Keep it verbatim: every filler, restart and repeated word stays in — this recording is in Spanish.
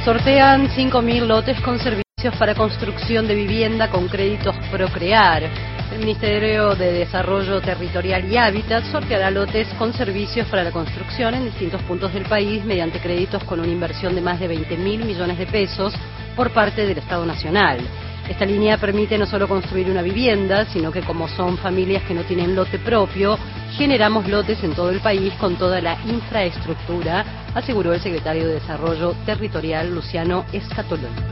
Sortean cinco mil lotes con servicios para construcción de vivienda con créditos Procrear. El Ministerio de Desarrollo Territorial y Hábitat sorteará lotes con servicios para la construcción en distintos puntos del país mediante créditos con una inversión de más de veinte mil millones de pesos por parte del Estado Nacional. Esta línea permite no solo construir una vivienda, sino que como son familias que no tienen lote propio, generamos lotes en todo el país con toda la infraestructura, aseguró el secretario de Desarrollo Territorial, Luciano Escatolón.